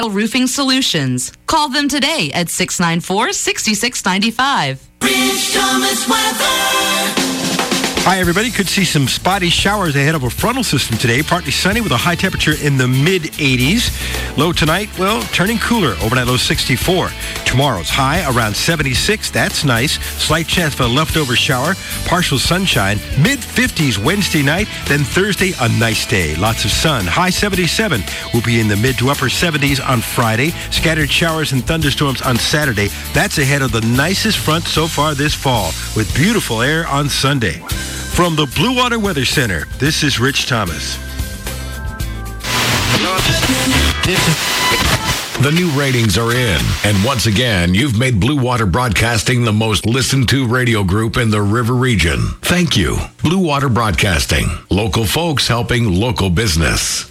Roofing Solutions. Call them today at 694-6695. Rich Thomas weather. Hi, everybody. Could see some spotty showers ahead of a frontal system today. Partly sunny with a high temperature in the mid-80s. Low tonight, well, turning cooler. Overnight low 64. Tomorrow's high around 76. That's nice. Slight chance for a leftover shower. Partial sunshine. Mid-50s Wednesday night. Then Thursday, a nice day. Lots of sun. High 77. We'll be in the mid to upper 70s on Friday. Scattered showers and thunderstorms on Saturday. That's ahead of the nicest front so far this fall, with beautiful air on Sunday. From the Blue Water Weather Center, this is Rich Thomas. The new ratings are in, and once again, you've made Blue Water Broadcasting the most listened to radio group in the River Region. Thank you. Blue Water Broadcasting. Local folks helping local business.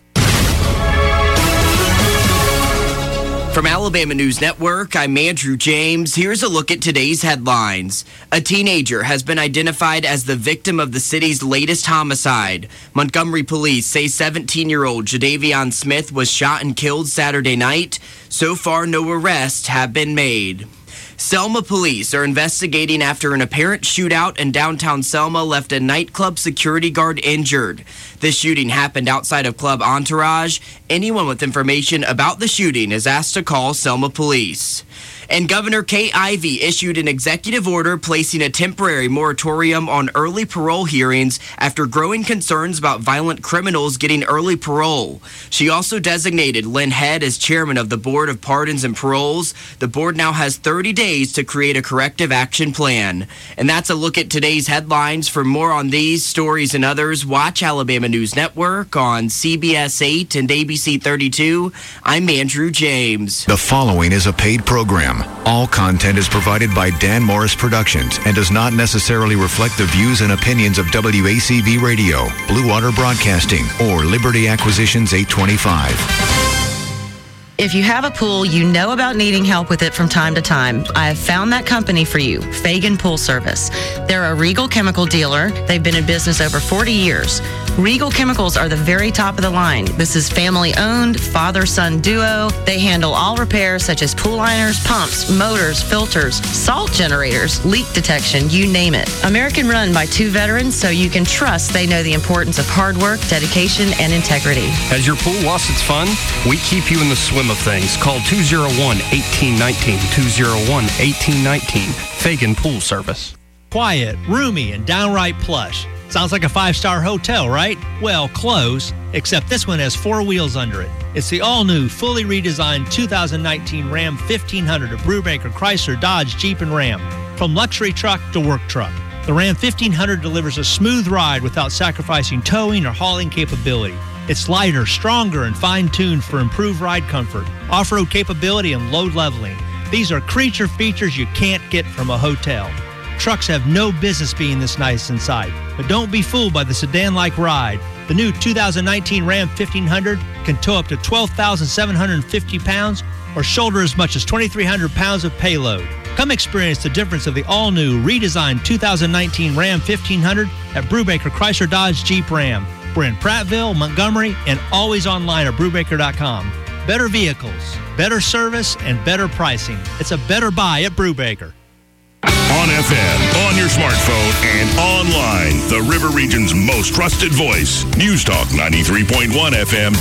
From Alabama News Network, I'm Andrew James. Here's a look at today's headlines. A teenager has been identified as the victim of the city's latest homicide. Montgomery police say 17-year-old Jadavion Smith was shot and killed Saturday night. So far, no arrests have been made. Selma police are investigating after an apparent shootout in downtown Selma left a nightclub security guard injured. The shooting happened outside of Club Entourage. Anyone with information about the shooting is asked to call Selma police. And Governor Kay Ivey issued an executive order placing a temporary moratorium on early parole hearings after growing concerns about violent criminals getting early parole. She also designated Lynn Head as chairman of the Board of Pardons and Paroles. The board now has 30 days to create a corrective action plan. And that's a look at today's headlines. For more on these stories and others, watch Alabama News Network on CBS 8 and ABC 32. I'm Andrew James. The following is a paid program. All content is provided by Dan Morris Productions and does not necessarily reflect the views and opinions of WACV Radio, Blue Water Broadcasting, or Liberty Acquisitions 825. If you have a pool, you know about needing help with it from time to time. I have found that company for you, Fagan Pool Service. They're a Regal chemical dealer. They've been in business over 40 years. Regal Chemicals are the very top of the line. This is family-owned, father-son duo. They handle all repairs such as pool liners, pumps, motors, filters, salt generators, leak detection, you name it. American run by 2 veterans, so you can trust they know the importance of hard work, dedication, and integrity. Has your pool lost its fun? We keep you in the swim of things. Call 201-1819, 201-1819, Fagan Pool Service. Quiet, roomy, and downright plush. Sounds like a 5-star hotel, right? Well, close, except this one has 4 wheels under it. It's the all-new, fully redesigned 2019 Ram 1500 of Brubaker, Chrysler, Dodge, Jeep, and Ram. From luxury truck to work truck, the Ram 1500 delivers a smooth ride without sacrificing towing or hauling capability. It's lighter, stronger, and fine-tuned for improved ride comfort, off-road capability, and load leveling. These are creature features you can't get from a hotel. Trucks have no business being this nice inside, but don't be fooled by the sedan-like ride. The new 2019 Ram 1500 can tow up to 12,750 pounds or shoulder as much as 2,300 pounds of payload. Come experience the difference of the all-new, redesigned 2019 Ram 1500 at Brubaker, Chrysler, Dodge, Jeep, Ram. We're in Prattville, Montgomery, and always online at Brubaker.com. Better vehicles, better service, and better pricing. It's a better buy at Brubaker. On FM, on your smartphone, and online. The River Region's most trusted voice. News Talk 93.1 FM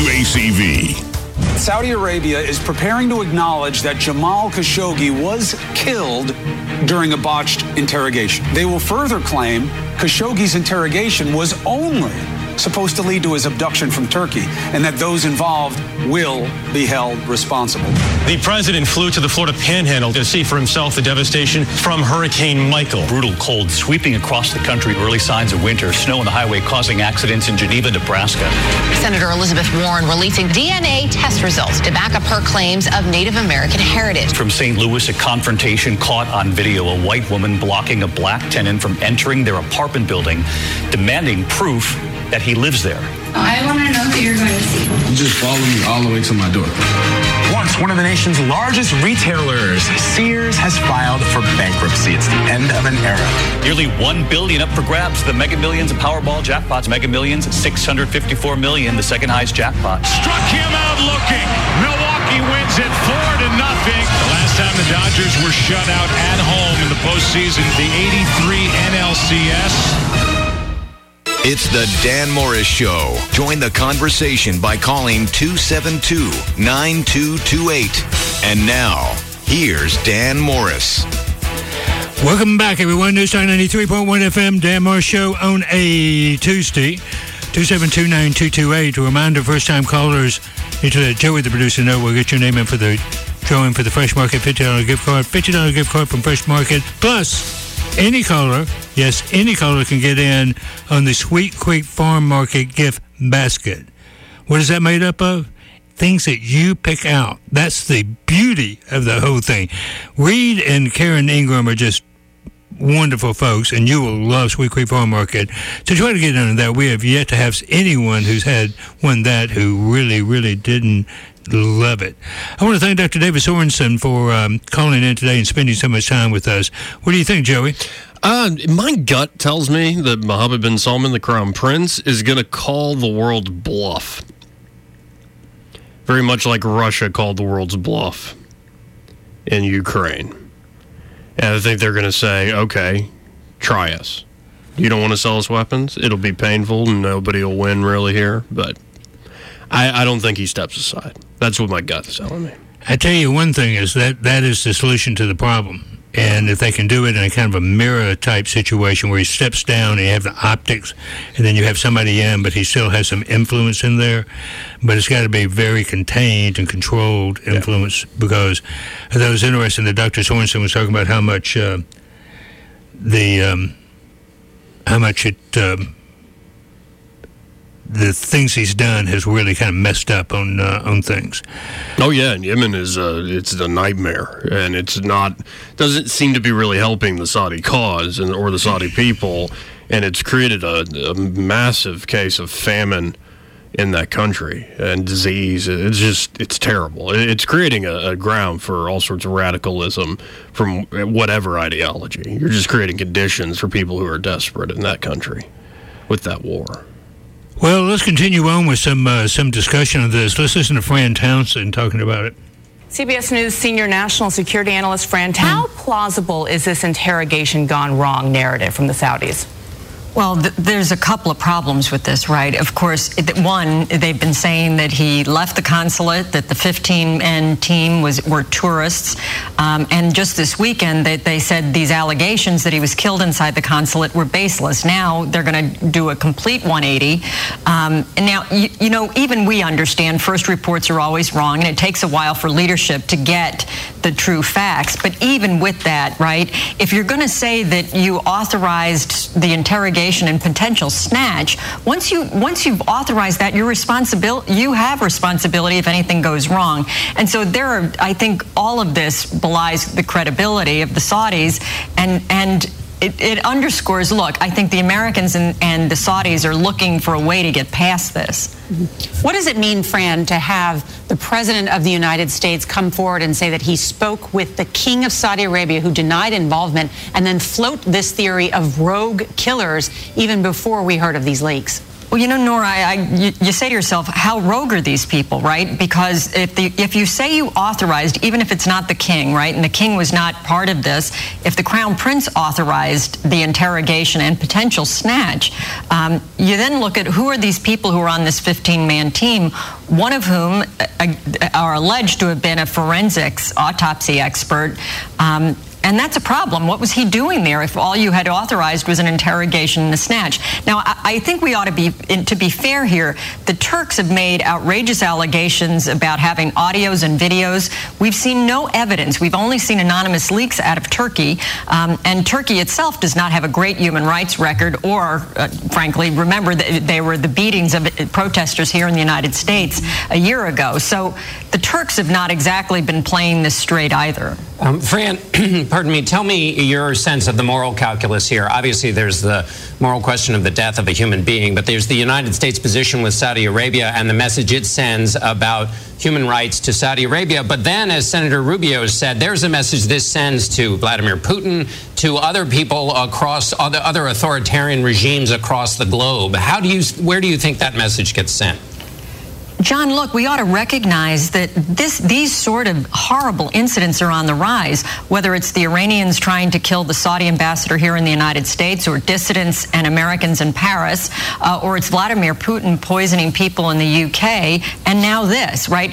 WACV. Saudi Arabia is preparing to acknowledge that Jamal Khashoggi was killed during a botched interrogation. They will further claim Khashoggi's interrogation was only supposed to lead to his abduction from Turkey, and that those involved will be held responsible. The president flew to the Florida Panhandle to see for himself the devastation from Hurricane Michael. Brutal cold sweeping across the country. Early signs of winter. Snow on the highway causing accidents in Geneva, Nebraska. Senator Elizabeth Warren releasing DNA test results to back up her claims of Native American heritage. From St. Louis, a confrontation caught on video. A white woman blocking a black tenant from entering their apartment building, demanding proof that he lives there. I want to know who you're going to see. You just follow me all the way to my door. Once one of the nation's largest retailers, Sears has filed for bankruptcy. It's the end of an era. Nearly $1 billion up for grabs. The Mega Millions and Powerball jackpots. Mega Millions, $654 million, the second highest jackpot. Struck him out looking. Milwaukee Dodgers were shut out at home in the postseason. The 83 NLCS. It's the Dan Morris Show. Join the conversation by calling 272-9228. And now, here's Dan Morris. Welcome back, everyone. News Talk 93.1 FM, Dan Morris Show on a Tuesday. 272-9228. A reminder, first-time callers, need to let Joey, the producer, know. We'll get your name in for the drawing for the Fresh Market $50 gift card. $50 gift card from Fresh Market. Plus, any caller, yes, any caller can get in on the Sweet Creek Farm Market gift basket. What is that made up of? Things that you pick out. That's the beauty of the whole thing. Reed and Karen Ingram are just wonderful folks, and you will love Sweet Creek Farm Market. To try to get into that, we have yet to have anyone who's had one that who really, really didn't love it. I want to thank Dr. David Sorensen for calling in today and spending so much time with us. What do you think, Joey? My gut tells me that Mohammed bin Salman, the Crown Prince, is going to call the world bluff. Very much like Russia called the world's bluff in Ukraine. And I think they're going to say, okay, try us. You don't want to sell us weapons? It'll be painful and nobody will win really here. But I don't think he steps aside. That's what my gut's telling me. I tell you one thing is that is the solution to the problem. And if they can do it in a kind of a mirror-type situation where he steps down and you have the optics, and then you have somebody in, but he still has some influence in there. But it's got to be very contained and controlled influence, because that was interesting that Dr. Sorensen was talking about how much the things he's done has really kind of messed up on things. Oh yeah, and Yemen is it's a nightmare, and doesn't seem to be really helping the Saudi cause or the Saudi people, and it's created a massive case of famine in that country and disease. It's terrible. It's creating a ground for all sorts of radicalism from whatever ideology. You're just creating conditions for people who are desperate in that country with that war. Well, let's continue on with some discussion of this. Let's listen to Fran Townsend talking about it. CBS News senior national security analyst Fran, how plausible is this interrogation gone wrong narrative from the Saudis? Well, there's a couple of problems with this, right? Of course, one, they've been saying that he left the consulate, that the 15-man team were tourists, and just this weekend they said these allegations that he was killed inside the consulate were baseless. Now they're going to do a complete 180. And now, even we understand first reports are always wrong, and it takes a while for leadership to get the true facts. But even with that, right, if you're going to say that you authorized the interrogation and potential snatch, once you've authorized that, you have responsibility if anything goes wrong. And so I think all of this belies the credibility of the Saudis, and it underscores, look, I think the Americans and the Saudis are looking for a way to get past this. What does it mean, Fran, to have the President of the United States come forward and say that he spoke with the King of Saudi Arabia, who denied involvement, and then float this theory of rogue killers even before we heard of these leaks? Well, Nora, you say to yourself, how rogue are these people, right? Because if you say you authorized, even if it's not the king, right, and the king was not part of this, if the Crown Prince authorized the interrogation and potential snatch, you then look at who are these people who are on this 15-man team, one of whom are alleged to have been a forensics autopsy expert. And that's a problem. What was he doing there if all you had authorized was an interrogation and a snatch? Now, I think we ought to be fair here, the Turks have made outrageous allegations about having audios and videos. We've seen no evidence. We've only seen anonymous leaks out of Turkey. And Turkey itself does not have a great human rights record or, frankly, remember that they were the beatings of protesters here in the United States a year ago. So the Turks have not exactly been playing this straight either. Fran, pardon me, tell me your sense of the moral calculus here. Obviously, there's the moral question of the death of a human being, but there's the United States position with Saudi Arabia and the message it sends about human rights to Saudi Arabia. But then, as Senator Rubio said, there's a message this sends to Vladimir Putin, to other people across other authoritarian regimes across the globe. Where do you think that message gets sent? John, look, we ought to recognize that these sort of horrible incidents are on the rise, whether it's the Iranians trying to kill the Saudi ambassador here in the United States, or dissidents and Americans in Paris, or it's Vladimir Putin poisoning people in the UK, and now this, right?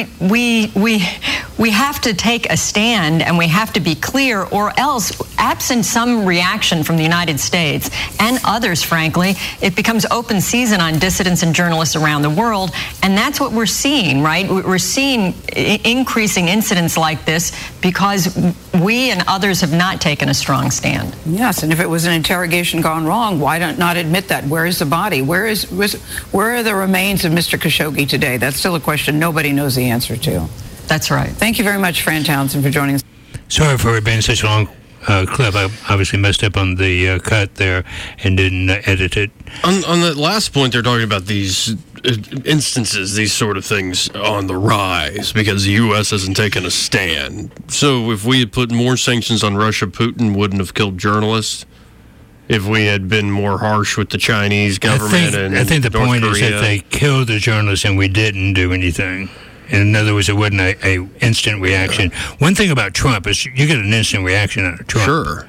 We have to take a stand, and we have to be clear, or else, absent some reaction from the United States and others, frankly, it becomes open season on dissidents and journalists around the world. And that's what we're seeing, right? We're seeing increasing incidents like this because we and others have not taken a strong stand. Yes, and if it was an interrogation gone wrong, why not admit that? Where is the body? Where are the remains of Mr. Khashoggi today? That's still a question nobody knows the answer to. That's right. Thank you very much, Fran Townsend, for joining us. Sorry for it being such a long clip. I obviously messed up on the cut there and didn't edit it. On the last point, they're talking about these instances, these sort of things on the rise because the U.S. hasn't taken a stand. So if we had put more sanctions on Russia, Putin wouldn't have killed journalists. If we had been more harsh with the Chinese government I think the North point Korea, is that they killed the journalists and we didn't do anything. In other words, it wasn't a instant reaction. One thing about Trump is you get an instant reaction out of Trump. Sure.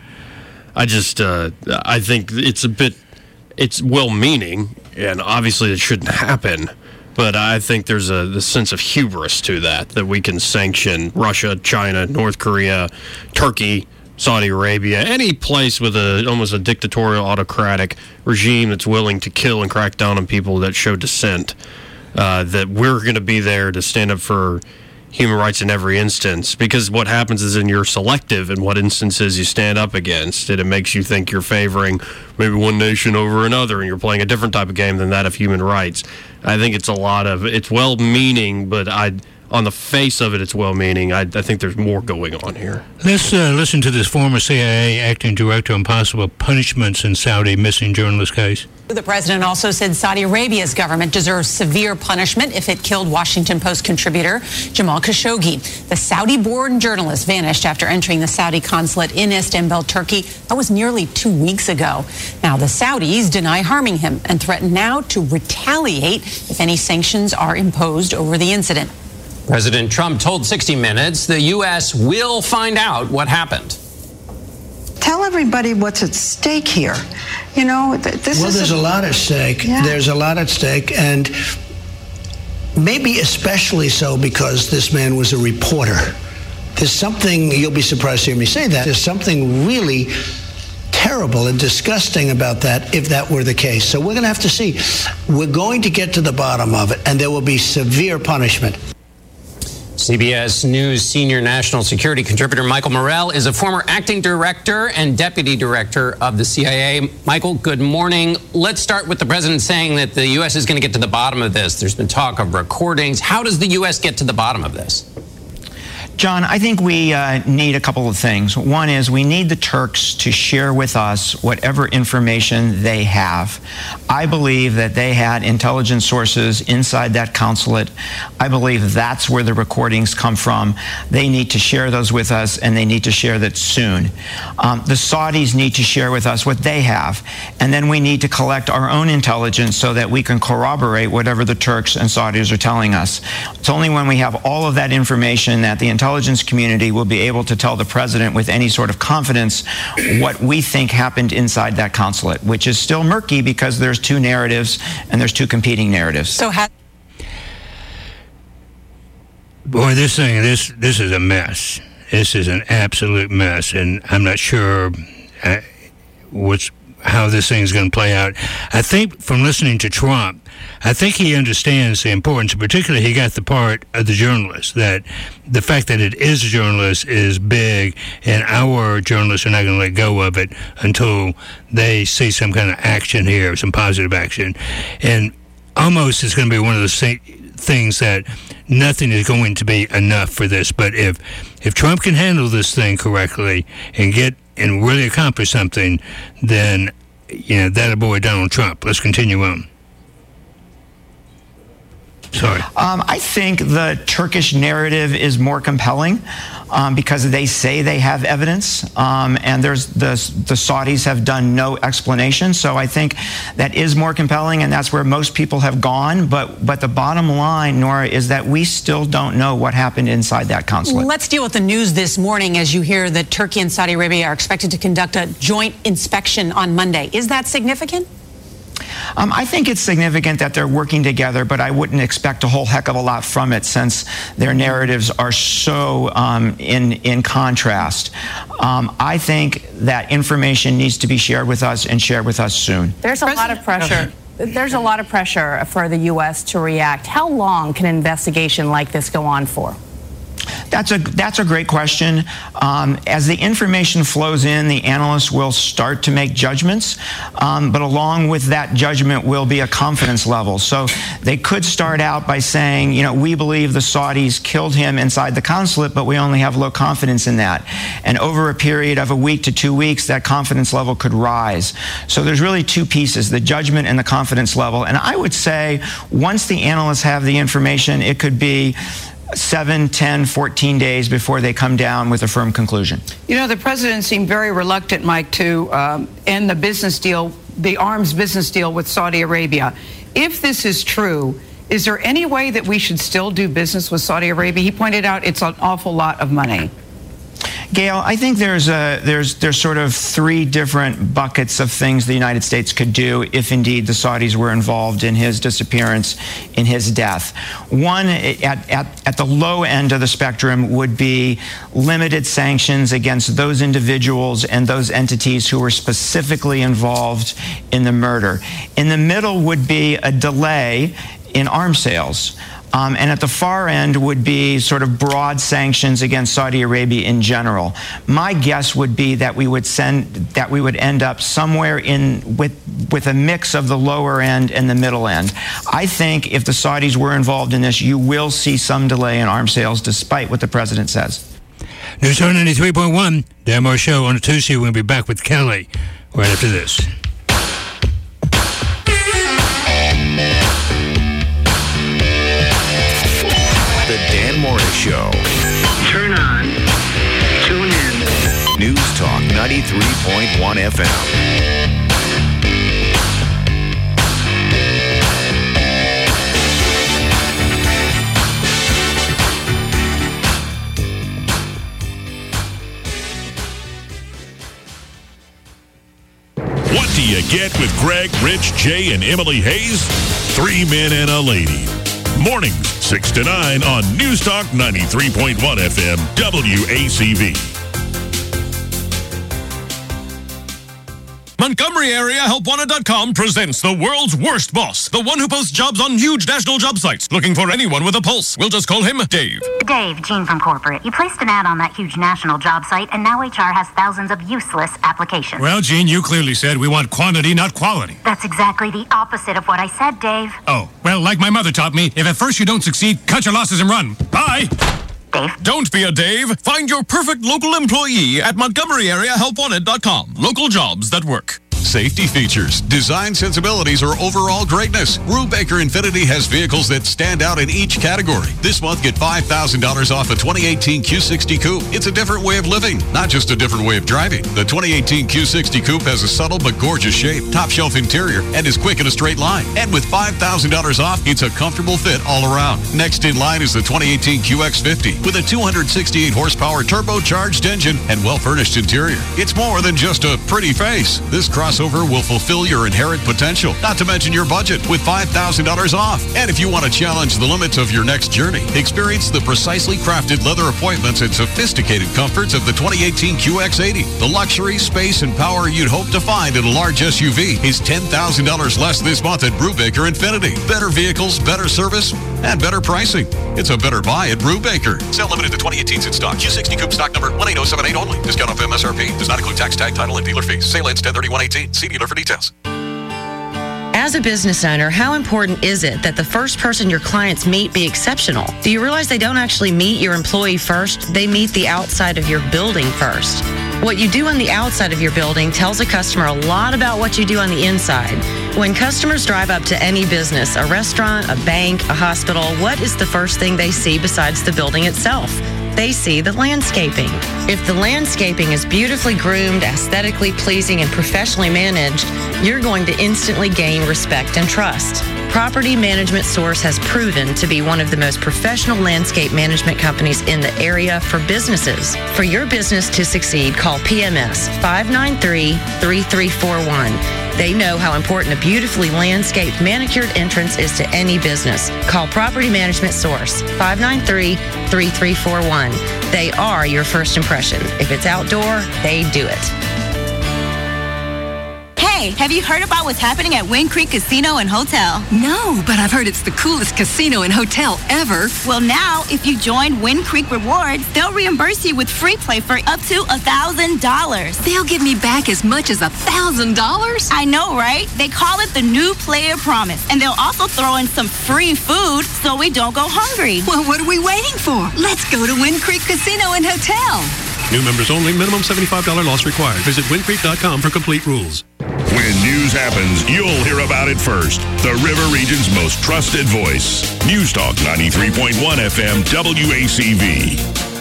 I think it's well-meaning, and obviously it shouldn't happen, but I think there's the sense of hubris to that we can sanction Russia, China, North Korea, Turkey, Saudi Arabia, any place with almost a dictatorial, autocratic regime that's willing to kill and crack down on people that show dissent. That we're going to be there to stand up for human rights in every instance, because what happens is you're selective in what instances you stand up against, and it makes you think you're favoring maybe one nation over another, and you're playing a different type of game than that of human rights. I think it's it's well-meaning, but on the face of it, it's well-meaning. I think there's more going on here. Let's listen to this former CIA acting director on possible punishments in Saudi missing journalist case. The president also said Saudi Arabia's government deserves severe punishment if it killed Washington Post contributor Jamal Khashoggi. The Saudi-born journalist vanished after entering the Saudi consulate in Istanbul, Turkey. That was nearly 2 weeks ago. Now, the Saudis deny harming him and threaten now to retaliate if any sanctions are imposed over the incident. President Trump told 60 Minutes the U.S. will find out what happened. Tell everybody what's at stake here. You know, there's a lot at stake. Yeah. There's a lot at stake, and maybe especially so because this man was a reporter. There's something, you'll be surprised to hear me say that, there's something really terrible and disgusting about that if that were the case. So we're going to have to see. We're going to get to the bottom of it, and there will be severe punishment. CBS News senior national security contributor Michael Morell is a former acting director and deputy director of the CIA. Michael, good morning. Let's start with the president saying that the U.S. is going to get to the bottom of this. There's been talk of recordings. How does the U.S. get to the bottom of this? John, I think we need a couple of things. One is we need the Turks to share with us whatever information they have. I believe that they had intelligence sources inside that consulate. I believe that's where the recordings come from. They need to share those with us, and they need to share that soon. The Saudis need to share with us what they have, and then we need to collect our own intelligence so that we can corroborate whatever the Turks and Saudis are telling us. It's only when we have all of that information that the intelligence community will be able to tell the president with any sort of confidence what we think happened inside that consulate, which is still murky because there's two narratives and there's two competing narratives. Boy, this is a mess. This is an absolute mess, and I'm not sure how this thing's going to play out. I think from listening to Trump, I think he understands the importance, particularly he got the part of the journalist, that the fact that it is a journalist is big, and our journalists are not going to let go of it until they see some kind of action here, some positive action. And almost it's going to be one of those things that nothing is going to be enough for this. But if Trump can handle this thing correctly and really accomplish something, then that'll boy Donald Trump. Let's continue on. Sorry. I think the Turkish narrative is more compelling. because they say they have evidence, and the Saudis have done no explanation. So I think that is more compelling, and that's where most people have gone. But the bottom line, Nora, is that we still don't know what happened inside that consulate. Let's deal with the news this morning as you hear that Turkey and Saudi Arabia are expected to conduct a joint inspection on Monday. Is that significant? I think it's significant that they're working together, but I wouldn't expect a whole heck of a lot from it since their narratives are so in contrast. I think that information needs to be shared with us and shared with us soon. There's a lot of pressure. There's a lot of pressure for the U.S. to react. How long can an investigation like this go on for? That's a great question. As the information flows in, the analysts will start to make judgments, but along with that judgment will be a confidence level. So they could start out by saying, we believe the Saudis killed him inside the consulate, but we only have low confidence in that. And over a period of a week to 2 weeks, that confidence level could rise. So there's really two pieces, the judgment and the confidence level. And I would say once the analysts have the information, it could be 7, 10, 14 days before they come down with a firm conclusion. The president seemed very reluctant, Mike, to end the business deal, the arms business deal with Saudi Arabia. If this is true, is there any way that we should still do business with Saudi Arabia? He pointed out it's an awful lot of money. Gail, I think there's sort of three different buckets of things the United States could do if indeed the Saudis were involved in his disappearance, in his death. One, at the low end of the spectrum, would be limited sanctions against those individuals and those entities who were specifically involved in the murder. In the middle would be a delay in arms sales. And at the far end would be sort of broad sanctions against Saudi Arabia in general. My guess would be that we would end up somewhere with a mix of the lower end and the middle end. I think if the Saudis were involved in this, you will see some delay in arms sales, despite what the president says. News Talk 93.1, Dan Moore Show on a Tuesday. We'll be back with Kelly right after this. The Dan Morris Show. Turn on. Tune in. News Talk 93.1 FM. What do you get with Greg, Rich, Jay, and Emily Hayes? 3 men and a lady. Mornings, 6 to 9 on News Talk 93.1 FM, WACV. Montgomery Area HelpWanted.com presents the world's worst boss, the one who posts jobs on huge national job sites, looking for anyone with a pulse. We'll just call him Dave. Dave, Gene from corporate. You placed an ad on that huge national job site, and now HR has thousands of useless applications. Well, Gene, you clearly said we want quantity, not quality. That's exactly the opposite of what I said, Dave. Oh, well, like my mother taught me, if at first you don't succeed, cut your losses and run. Bye! Dave? Don't be a Dave. Find your perfect local employee at MontgomeryAreaHelpWanted.com. Local jobs that work. Safety features, design sensibilities, or overall greatness. Brubaker Infiniti has vehicles that stand out in each category. This month, get $5,000 off a 2018 Q60 Coupe. It's a different way of living, not just a different way of driving. The 2018 Q60 Coupe has a subtle but gorgeous shape, top-shelf interior, and is quick in a straight line. And with $5,000 off, it's a comfortable fit all around. Next in line is the 2018 QX50 with a 268 horsepower turbocharged engine and well-furnished interior. It's more than just a pretty face. This crossover will fulfill your inherent potential, not to mention your budget, with $5,000 off. And if you want to challenge the limits of your next journey, experience the precisely crafted leather appointments and sophisticated comforts of the 2018 QX80. The luxury, space, and power you'd hope to find in a large SUV is $10,000 less this month at Brubaker Infiniti. Better vehicles, better service, and better pricing. It's a better buy at Brubaker. Sale limited to 2018s in stock. Q60 Coupe stock number 18078 only. Discount off MSRP. Does not include tax, tag, title, and dealer fees. Sale ends 10/31/18. See dealer for details. As a business owner, how important is it that the first person your clients meet be exceptional? Do you realize they don't actually meet your employee first? They meet the outside of your building first. What you do on the outside of your building tells a customer a lot about what you do on the inside. When customers drive up to any business, a restaurant, a bank, a hospital, what is the first thing they see besides the building itself? they see the landscaping. If the landscaping is beautifully groomed, aesthetically pleasing, and professionally managed, you're going to instantly gain respect and trust. Property Management Source has proven to be one of the most professional landscape management companies in the area for businesses. For your business to succeed, call PMS 593-3341. They know how important a beautifully landscaped, manicured entrance is to any business. Call Property Management Source 593-3341. They are your first impression. If it's outdoor, they do it. Hey, have you heard about what's happening at Wind Creek Casino and Hotel? No, but I've heard it's the coolest casino and hotel ever. Well, now, if you join Wind Creek Rewards, they'll reimburse you with free play for up to $1,000. They'll give me back as much as $1,000? I know, right? They call it the New Player Promise, and they'll also throw in some free food so we don't go hungry. Well, what are we waiting for? Let's go to Wind Creek Casino and Hotel. New members only. Minimum $75 loss required. Visit windcreek.com for complete rules. When news happens, you'll hear about it first. The River Region's most trusted voice. News Talk 93.1 FM WACV.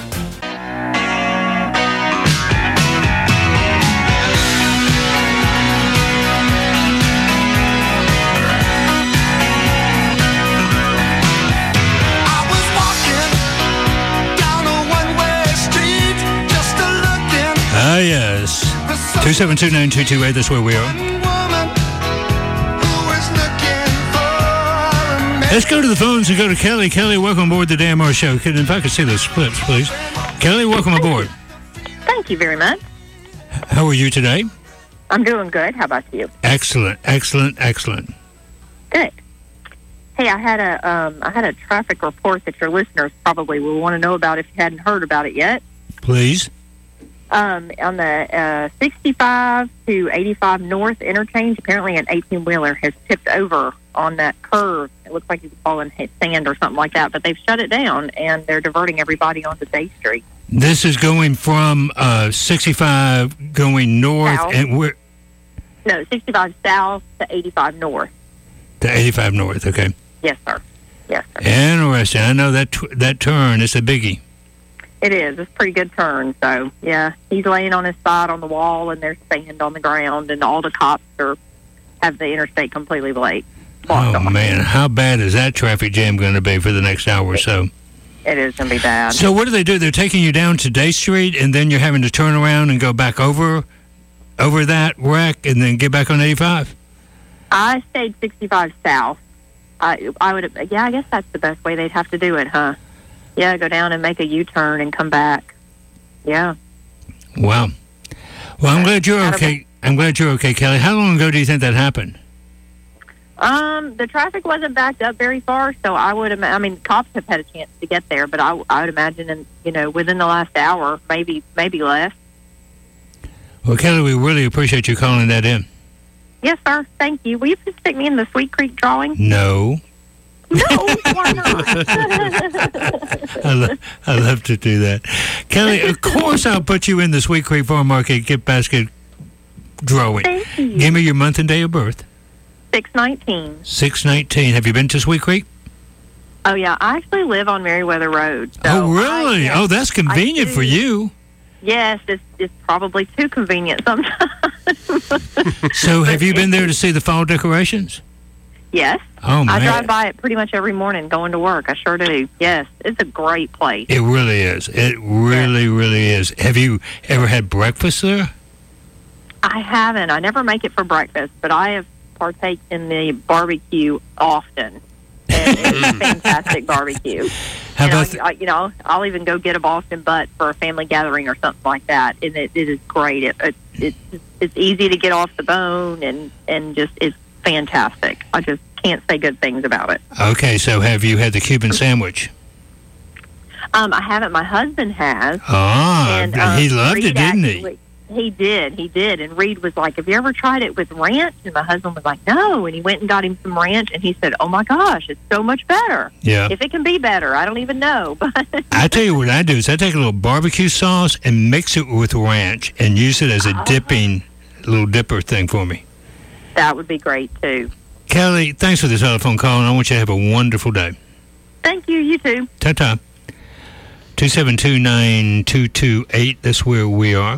Ah, yes. 272-9228, that's where we are. Let's go to the phones and go to Kelly. Kelly, welcome aboard the Dan Morris Show. If I could see those clips, please. Kelly, welcome aboard. Thank you very much. How are you today? I'm doing good. How about you? Excellent, excellent, excellent. Good. Hey, I had a traffic report that your listeners probably will want to know about if you hadn't heard about it yet. Please. On the 65 to 85 North interchange, apparently an 18-wheeler has tipped over on that curve. It looks like he was falling sand or something like that, but they've shut it down, and they're diverting everybody onto Day Street. This is going from 65 going north, South. and we're... No, 65 south to 85 north. To 85 north, okay. Yes, sir. Yes, sir. Interesting. I know that turn is a biggie. It is. It's a pretty good turn. So, yeah, he's laying on his side on the wall, and there's sand on the ground, and all the cops have the interstate completely blocked off. Man, how bad is that traffic jam going to be for the next hour or so? It is going to be bad. So what do? They're taking you down to Day Street, and then you're having to turn around and go back over that wreck, and then get back on 85? I stayed 65 south. I would. Yeah, I guess that's the best way they'd have to do it, huh? Yeah, go down and make a U-turn and come back. Yeah. Wow. Well, I'm glad you're okay. I'm glad you're okay, Kelly. How long ago do you think that happened? The traffic wasn't backed up very far, so I would. I mean, cops have had a chance to get there, but I would imagine, within the last hour, maybe less. Well, Kelly, we really appreciate you calling that in. Yes, sir. Thank you. Will you please stick me in the Sweet Creek drawing? No. No, why not? I love to do that. Kelly, of course I'll put you in the Sweet Creek Farm Market gift basket drawing. Thank you. Give me your month and day of birth. 6/19. 6/19. Have you been to Sweet Creek? Oh, yeah. I actually live on Meriwether Road. So oh, really? That's convenient for you. Yes, it's probably too convenient sometimes. So have you been there to see the fall decorations? Yes. Oh, man. I drive by it pretty much every morning going to work. I sure do. Yes. It's a great place. It really is. It really, really is. Have you ever had breakfast there? I haven't. I never make it for breakfast, but I have partaked in the barbecue often. And it's fantastic barbecue. How about I'll even go get a Boston butt for a family gathering or something like that, and it is great. It's easy to get off the bone, and just it's fantastic. I just can't say good things about it. Okay, so have you had the Cuban sandwich? I haven't. My husband has. And he loved Reed it, didn't he? He did. And Reed was like, have you ever tried it with ranch? And my husband was like, no. And he went and got him some ranch, and he said, oh, my gosh, it's so much better. Yeah. If it can be better, I don't even know. But I tell you what I do is I take a little barbecue sauce and mix it with ranch and use it as a little dipper thing for me. That would be great, too. Kelly, thanks for the telephone call, and I want you to have a wonderful day. Thank you. You too. Ta-ta. 272-9228. That's where we are.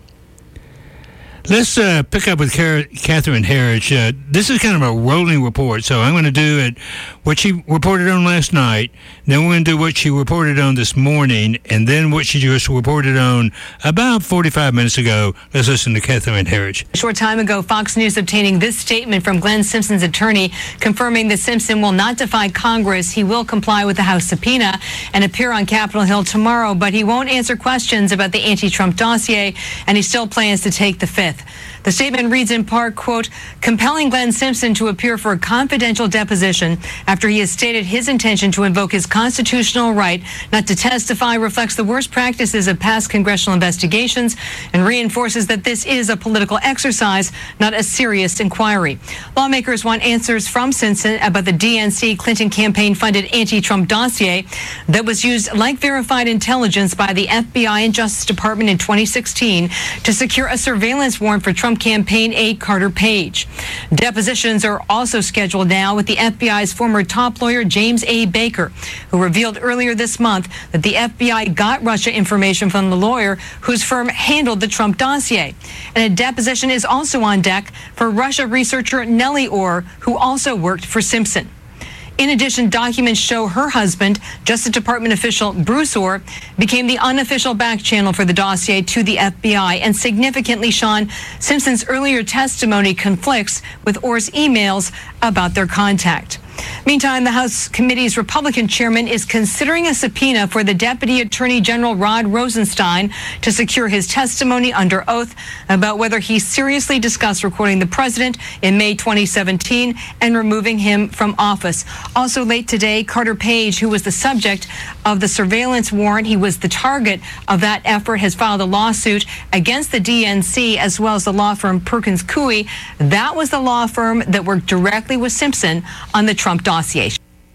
Let's pick up with Catherine Herridge. This is kind of a rolling report, so I'm going to do it what she reported on last night, then we're going to do what she reported on this morning, and then what she just reported on about 45 minutes ago. Let's listen to Catherine Herridge. A short time ago, Fox News obtaining this statement from Glenn Simpson's attorney confirming that Simpson will not defy Congress. He will comply with the House subpoena and appear on Capitol Hill tomorrow, but he won't answer questions about the anti-Trump dossier, and he still plans to take the Fifth. The statement reads in part, quote, compelling Glenn Simpson to appear for a confidential deposition after he has stated his intention to invoke his constitutional right not to testify reflects the worst practices of past congressional investigations and reinforces that this is a political exercise, not a serious inquiry. Lawmakers want answers from Simpson about the DNC Clinton campaign-funded anti-Trump dossier that was used like verified intelligence by the FBI and Justice Department in 2016 to secure a surveillance warrant for Trump campaign aide Carter Page. Depositions are also scheduled now with the FBI's former top lawyer James A. Baker, who revealed earlier this month that the FBI got Russia information from the lawyer whose firm handled the Trump dossier. And a deposition is also on deck for Russia researcher Nellie Orr, who also worked for Simpson. In addition, documents show her husband, Justice Department official Bruce Orr, became the unofficial back channel for the dossier to the FBI. And significantly, Sean, Simpson's earlier testimony conflicts with Orr's emails about their contact. Meantime, the House Committee's Republican chairman is considering a subpoena for the Deputy Attorney General Rod Rosenstein to secure his testimony under oath about whether he seriously discussed recording the president in May 2017 and removing him from office. Also late today, Carter Page, who was the subject of the surveillance warrant, he was the target of that effort, has filed a lawsuit against the DNC as well as the law firm Perkins Coie. That was the law firm that worked directly with Simpson on the Trump dossier.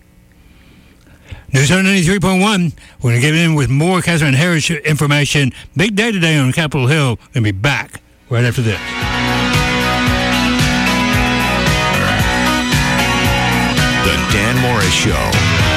News on 93.1. We're going to get in with more Catherine Herridge information. Big day today on Capitol Hill. We'll be back right after this. The Dan Morris Show.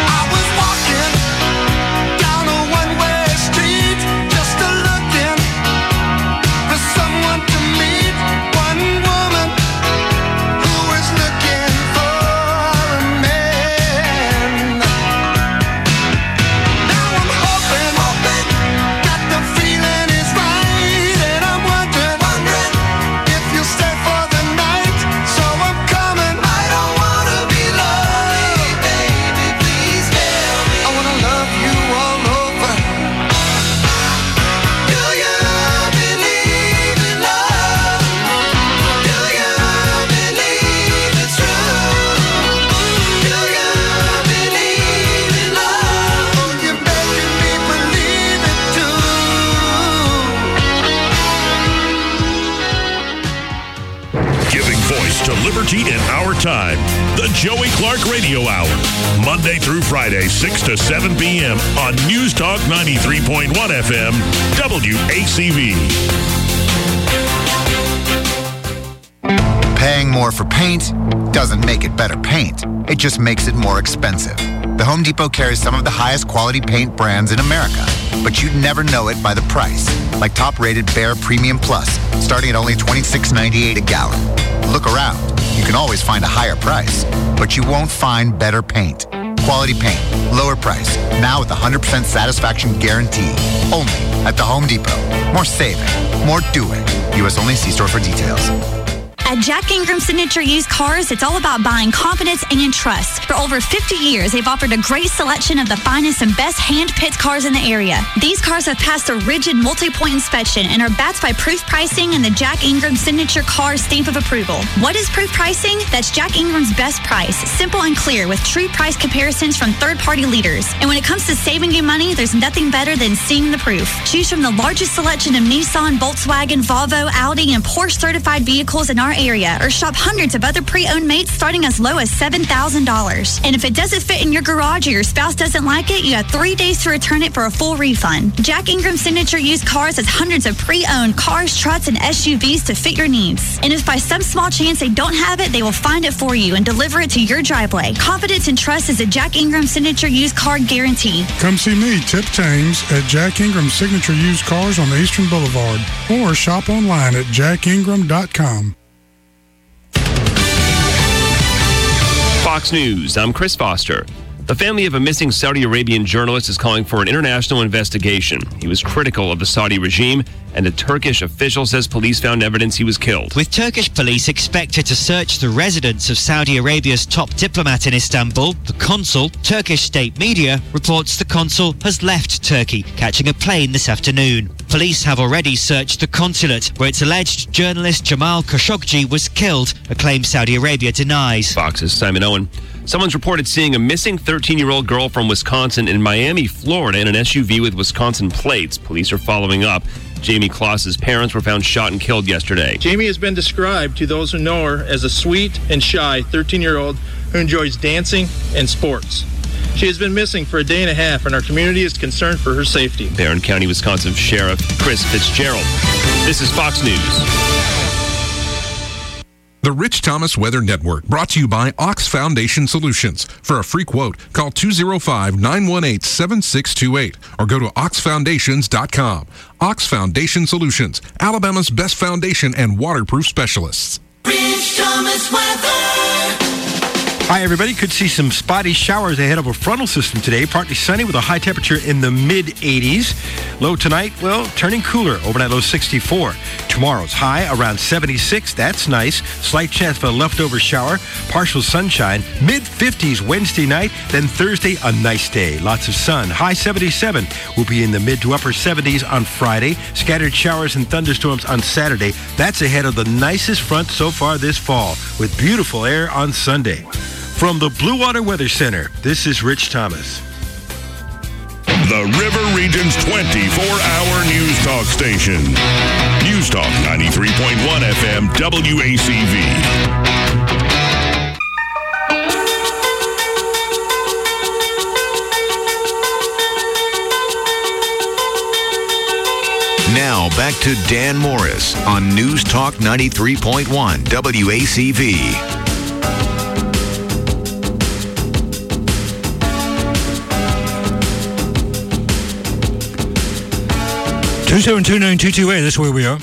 In our time, the Joey Clark Radio Hour, Monday through Friday, 6 to 7 p.m. on News Talk 93.1 FM, WACV. Paying more for paint doesn't make it better paint. It just makes it more expensive. The Home Depot carries some of the highest quality paint brands in America, but you'd never know it by the price, like top-rated Behr Premium Plus, starting at only $26.98 a gallon. Look around. You can always find a higher price, but you won't find better paint. Quality paint, lower price, now with 100% satisfaction guarantee. Only at the Home Depot. More saving, more doing. U.S. only. See store for details. At Jack Ingram Signature Used Cars, it's all about buying confidence and trust. For over 50 years, they've offered a great selection of the finest and best hand-picked cars in the area. These cars have passed a rigid multi-point inspection and are backed by proof pricing and the Jack Ingram Signature Car stamp of approval. What is proof pricing? That's Jack Ingram's best price, simple and clear with true price comparisons from third-party leaders. And when it comes to saving you money, there's nothing better than seeing the proof. Choose from the largest selection of Nissan, Volkswagen, Volvo, Audi, and Porsche certified vehicles in our our area or shop hundreds of other pre-owned mates starting as low as $7,000. And if it doesn't fit in your garage or your spouse doesn't like it, you have 3 days to return it for a full refund. Jack Ingram Signature Used Cars has hundreds of pre-owned cars, trucks, and SUVs to fit your needs. And if by some small chance they don't have it, they will find it for you and deliver it to your driveway. Confidence and trust is a Jack Ingram Signature Used Car guarantee. Come see me, Tip James, at Jack Ingram Signature Used Cars on Eastern Boulevard, or shop online at jackingram.com. Fox News, I'm Chris Foster. The family of a missing Saudi Arabian journalist is calling for an international investigation. He was critical of the Saudi regime, and a Turkish official says police found evidence he was killed. With Turkish police expected to search the residence of Saudi Arabia's top diplomat in Istanbul, the consul, Turkish state media reports the consul has left Turkey, catching a plane this afternoon. Police have already searched the consulate, where it's alleged journalist Jamal Khashoggi was killed, a claim Saudi Arabia denies. Fox's Simon Owen. Someone's reported seeing a missing 13-year-old girl from Wisconsin in Miami, Florida, in an SUV with Wisconsin plates. Police are following up. Jamie Kloss's parents were found shot and killed yesterday. Jamie has been described to those who know her as a sweet and shy 13-year-old who enjoys dancing and sports. She has been missing for a day and a half, and our community is concerned for her safety. Barron County, Wisconsin Sheriff Chris Fitzgerald. This is Fox News. The Rich Thomas Weather Network, brought to you by Ox Foundation Solutions. For a free quote, call 205-918-7628 or go to oxfoundations.com. Ox Foundation Solutions, Alabama's best foundation and waterproof specialists. Rich Thomas Weather. Hi, everybody. Could see some spotty showers ahead of a frontal system today. Partly sunny with a high temperature in the mid-80s. Low tonight, well, turning cooler. Overnight low 64. Tomorrow's high around 76. That's nice. Slight chance for a leftover shower. Partial sunshine. Mid-50s Wednesday night. Then Thursday, a nice day. Lots of sun. High 77. We'll be in the mid to upper 70s on Friday. Scattered showers and thunderstorms on Saturday. That's ahead of the nicest front so far this fall, with beautiful air on Sunday. From the Blue Water Weather Center, this is Rich Thomas. The River Region's 24-hour news talk station. News Talk 93.1 FM WACV. Now back to Dan Morris on News Talk 93.1 WACV. 2729228, that's where we are.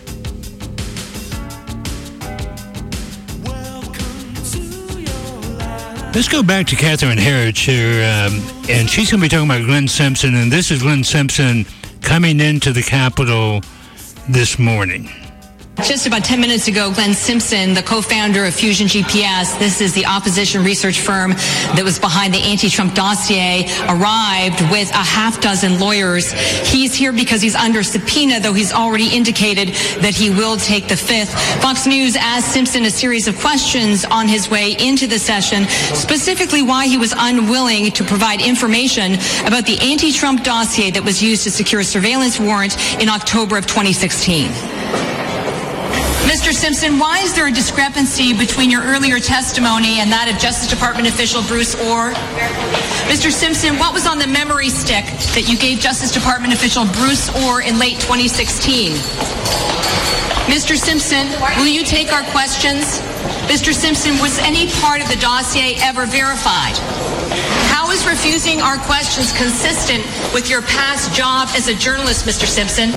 Let's go back to Catherine Herridge here, and she's going to be talking about Glenn Simpson, and this is Glenn Simpson coming into the Capitol this morning. Just about 10 minutes ago, Glenn Simpson, the co-founder of Fusion GPS, this is the opposition research firm that was behind the anti-Trump dossier, arrived with a half dozen lawyers. He's here because he's under subpoena, though he's already indicated that he will take the fifth. Fox News asked Simpson a series of questions on his way into the session, specifically why he was unwilling to provide information about the anti-Trump dossier that was used to secure a surveillance warrant in October of 2016. Mr. Simpson, why is there a discrepancy between your earlier testimony and that of Justice Department official Bruce Orr? Mr. Simpson, what was on the memory stick that you gave Justice Department official Bruce Orr in late 2016? Mr. Simpson, will you take our questions? Mr. Simpson, was any part of the dossier ever verified? How is refusing our questions consistent with your past job as a journalist, Mr. Simpson?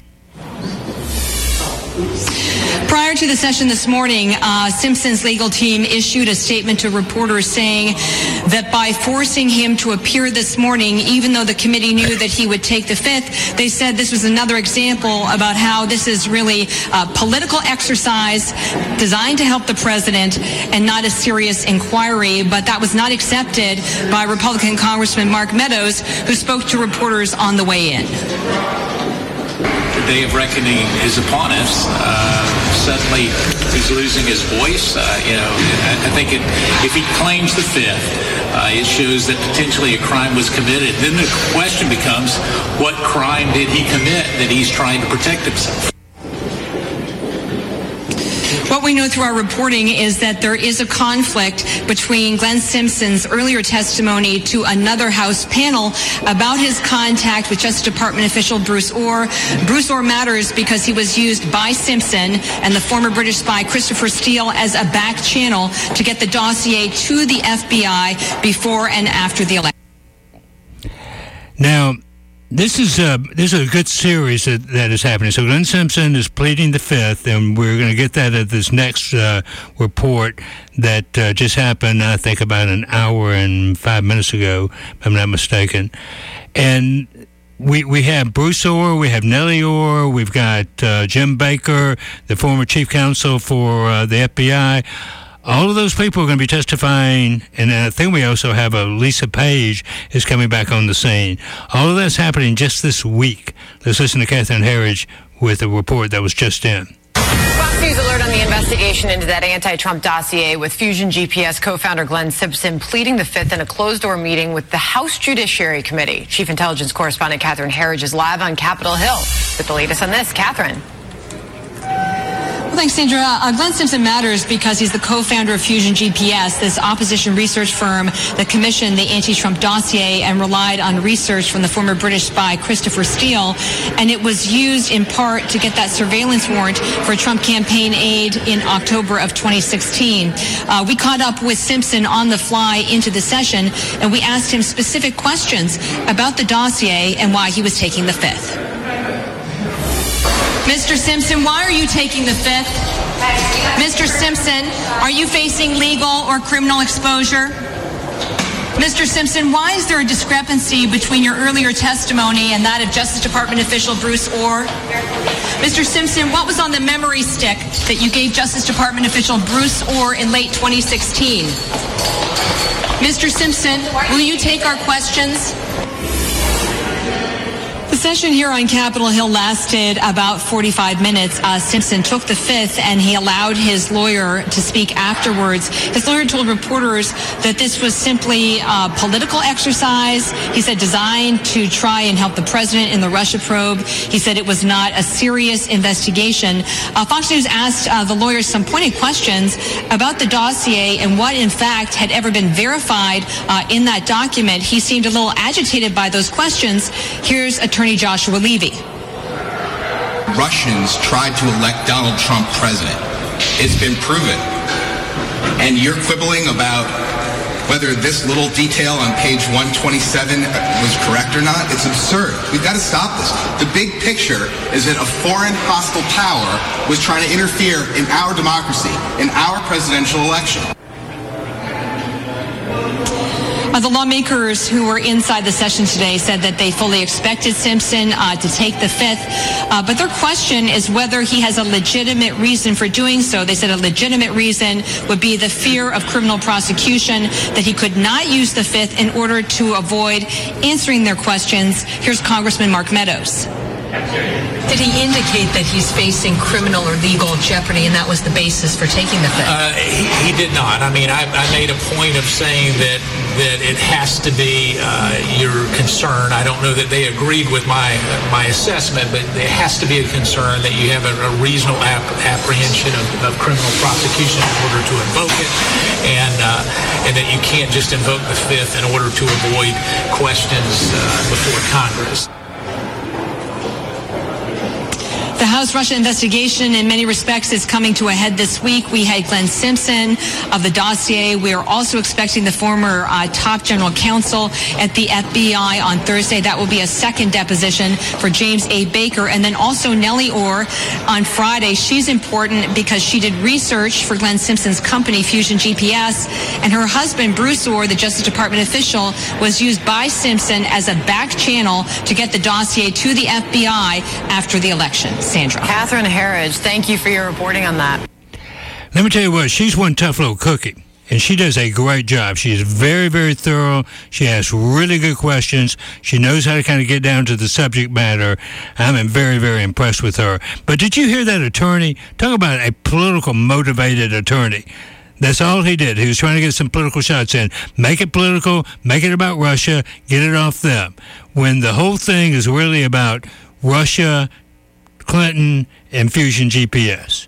Prior to the session this morning, Simpson's legal team issued a statement to reporters saying that by forcing him to appear this morning, even though the committee knew that he would take the fifth, they said this was another example about how this is really a political exercise designed to help the president and not a serious inquiry. But that was not accepted by Republican Congressman Mark Meadows, who spoke to reporters on the way in. The day of reckoning is upon us. Suddenly, he's losing his voice. I think if he claims the fifth, it shows that potentially a crime was committed. Then the question becomes, what crime did he commit that he's trying to protect himself? What we know through our reporting is that there is a conflict between Glenn Simpson's earlier testimony to another House panel about his contact with Justice Department official Bruce Orr. Bruce Orr matters because he was used by Simpson and the former British spy Christopher Steele as a back channel to get the dossier to the FBI before and after the election. Now, this is a good series that is happening. So Glenn Simpson is pleading the fifth, and we're going to get that at this next report that just happened, I think, about an hour and 5 minutes ago, if I'm not mistaken. And we have Bruce Orr, we have Nellie Orr, we've got Jim Baker, the former chief counsel for the FBI. All of those people are going to be testifying, and I think we also have Lisa Page is coming back on the scene. All of that's happening just this week. Let's listen to Catherine Herridge with a report that was just in. Fox News alert on the investigation into that anti-Trump dossier with Fusion GPS co-founder Glenn Simpson pleading the fifth in a closed-door meeting with the House Judiciary Committee. Chief Intelligence Correspondent Catherine Herridge is live on Capitol Hill with the latest on this. Catherine. Well, thanks, Sandra. Glenn Simpson matters because he's the co-founder of Fusion GPS, this opposition research firm that commissioned the anti-Trump dossier and relied on research from the former British spy Christopher Steele. And it was used in part to get that surveillance warrant for Trump campaign aid in October of 2016. We caught up with Simpson on the fly into the session, and we asked him specific questions about the dossier and why he was taking the fifth. Mr. Simpson, why are you taking the fifth? Mr. Simpson, are you facing legal or criminal exposure? Mr. Simpson, why is there a discrepancy between your earlier testimony and that of Justice Department official Bruce Orr? Mr. Simpson, what was on the memory stick that you gave Justice Department official Bruce Orr in late 2016? Mr. Simpson, will you take our questions? The session here on Capitol Hill lasted about 45 minutes. Simpson took the fifth, and he allowed his lawyer to speak afterwards. His lawyer told reporters that this was simply a political exercise. He said designed to try and help the president in the Russia probe. He said it was not a serious investigation. Fox News asked the lawyer some pointed questions about the dossier and what, in fact, had ever been verified in that document. He seemed a little agitated by those questions. Here's Attorney Joshua Levy. Russians tried to elect Donald Trump president. It's been proven. And you're quibbling about whether this little detail on page 127 was correct or not? It's absurd. We've got to stop this. The big picture is that a foreign hostile power was trying to interfere in our democracy, in our presidential election. The lawmakers who were inside the session today said that they fully expected Simpson to take the fifth, but their question is whether he has a legitimate reason for doing so. They said a legitimate reason would be the fear of criminal prosecution, that he could not use the fifth in order to avoid answering their questions. Here's Congressman Mark Meadows. Did he indicate that he's facing criminal or legal jeopardy, and that was the basis for taking the fifth? He did not. I mean, I made a point of saying that it has to be your concern. I don't know that they agreed with my assessment, but there has to be a concern that you have a reasonable apprehension of criminal prosecution in order to invoke it, and that you can't just invoke the fifth in order to avoid questions before Congress. The House Russia investigation in many respects is coming to a head this week. We had Glenn Simpson of the dossier. We are also expecting the former top general counsel at the FBI on Thursday. That will be a second deposition for James A. Baker. And then also Nellie Orr on Friday. She's important because she did research for Glenn Simpson's company, Fusion GPS. And her husband, Bruce Orr, the Justice Department official, was used by Simpson as a back channel to get the dossier to the FBI after the election. Sandra. Catherine Herridge, thank you for your reporting on that. Let me tell you what, she's one tough little cookie, and she does a great job. She is very, very thorough. She asks really good questions. She knows how to kind of get down to the subject matter. I'm very, very impressed with her. But did you hear that attorney? Talk about a political motivated attorney. That's all he did. He was trying to get some political shots in. Make it political, make it about Russia, get it off them. When the whole thing is really about Russia, Clinton, and Fusion GPS.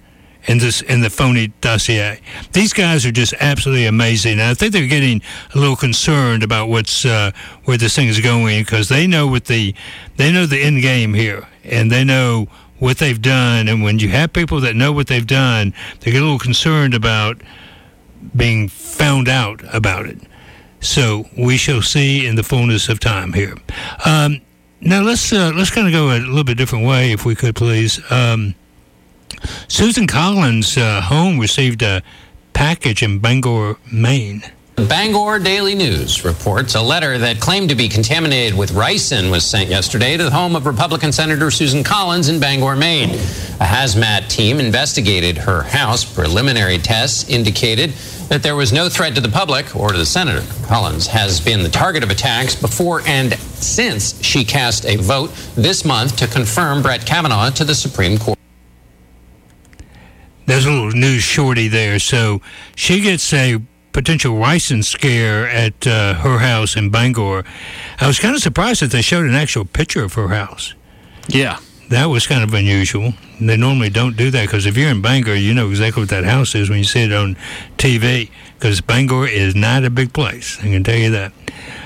in the phony dossier. These guys are just absolutely amazing. And I think they're getting a little concerned about what's where this thing is going, because they know the end game here, and they know what they've done. And when you have people that know what they've done, they get a little concerned about being found out about it. So we shall see in the fullness of time here. Now let's kind of go a little bit different way, if we could, please. Susan Collins' home received a package in Bangor, Maine. Bangor Daily News reports a letter that claimed to be contaminated with ricin was sent yesterday to the home of Republican Senator Susan Collins in Bangor, Maine. A hazmat team investigated her house. Preliminary tests indicated that there was no threat to the public or to the senator. Collins has been the target of attacks before and since she cast a vote this month to confirm Brett Kavanaugh to the Supreme Court. There's a little news shorty there. So she gets a potential ricin scare at her house in Bangor. I was kind of surprised that they showed an actual picture of her house. Yeah. That was kind of unusual. They normally don't do that, because if you're in Bangor, you know exactly what that house is when you see it on TV, because Bangor is not a big place. I can tell you that.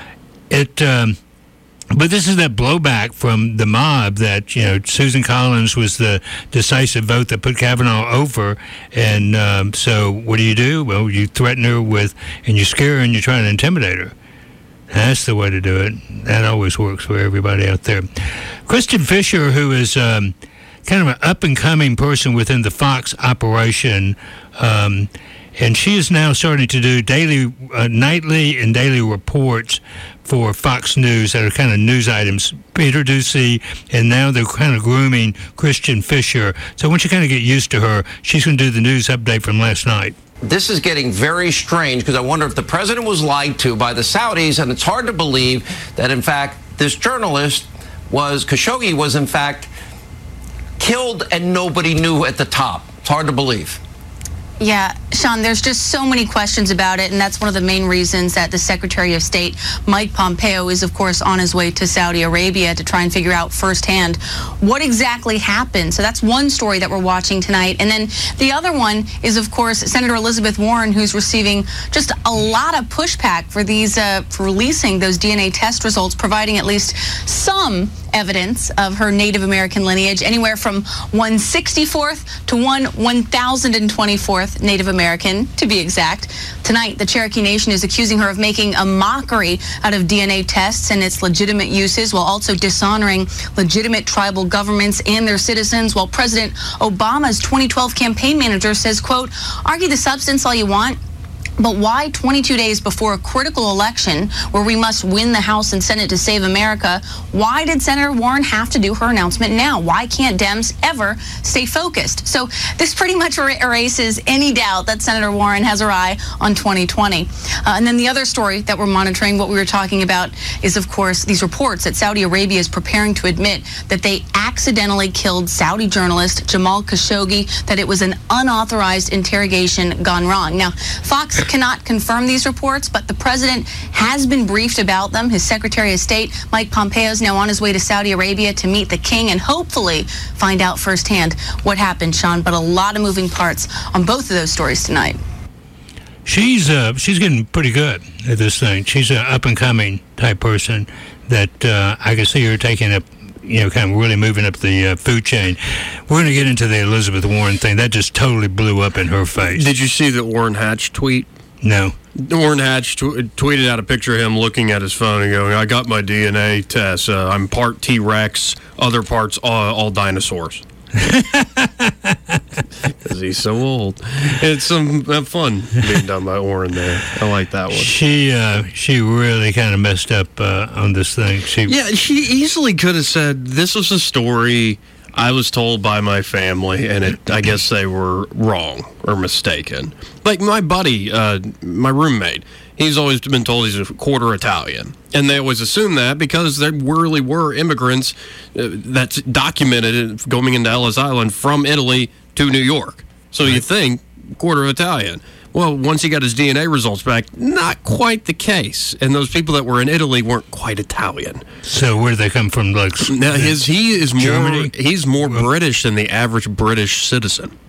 But this is that blowback from the mob that, Susan Collins was the decisive vote that put Kavanaugh over. And so what do? Well, you threaten her and you scare her, and you try to intimidate her. That's the way to do it. That always works for everybody out there. Kristen Fisher, who is kind of an up-and-coming person within the Fox operation, and she is now starting to do nightly and daily reports for Fox News that are kind of news items. Peter Ducey, and now they're kind of grooming Kristen Fisher. So once you kind of get used to her, she's going to do the news update from last night. This is getting very strange, because I wonder if the president was lied to by the Saudis, and it's hard to believe that, in fact, this journalist Khashoggi was, in fact, killed and nobody knew at the top. It's hard to believe. Yeah, Sean, there's just so many questions about it, and that's one of the main reasons that the Secretary of State, Mike Pompeo, is, of course, on his way to Saudi Arabia to try and figure out firsthand what exactly happened. So that's one story that we're watching tonight. And then the other one is, of course, Senator Elizabeth Warren, who's receiving just a lot of pushback for for releasing those DNA test results, providing at least some evidence of her Native American lineage, anywhere from 164th to 1024th Native American, to be exact. Tonight, the Cherokee Nation is accusing her of making a mockery out of DNA tests and its legitimate uses, while also dishonoring legitimate tribal governments and their citizens, while President Obama's 2012 campaign manager says, quote, "Argue the substance all you want, but why 22 days before a critical election where we must win the House and Senate to save America, why did Senator Warren have to do her announcement now? Why can't Dems ever stay focused?" So this pretty much erases any doubt that Senator Warren has her eye on 2020. And then the other story that we're monitoring, what we were talking about, is, of course, these reports that Saudi Arabia is preparing to admit that they accidentally killed Saudi journalist Jamal Khashoggi, that it was an unauthorized interrogation gone wrong. Now, Fox cannot confirm these reports, but the president has been briefed about them. His Secretary of State, Mike Pompeo, is now on his way to Saudi Arabia to meet the king and hopefully find out firsthand what happened, Sean. But a lot of moving parts on both of those stories tonight. She's getting pretty good at this thing. She's an up-and-coming type person that I can see her taking up, kind of really moving up the food chain. We're going to get into the Elizabeth Warren thing. That just totally blew up in her face. Did you see the Orrin Hatch tweet? No. Orrin Hatch tweeted out a picture of him looking at his phone and going, "I got my DNA test. I'm part T-Rex, other parts all dinosaurs." Because he's so old. It's some fun being done by Orrin there. I like that one. She really kind of messed up on this thing. She easily could have said, "This was a story I was told by my family, and I guess they were wrong or mistaken." Like my buddy, my roommate, he's always been told he's a quarter Italian. And they always assume that because there really were immigrants that's documented going into Ellis Island from Italy to New York. So you think quarter Italian. Well, once he got his DNA results back, not quite the case. And those people that were in Italy weren't quite Italian. So where do they come from? Like now, he is Germany? He's more British than the average British citizen.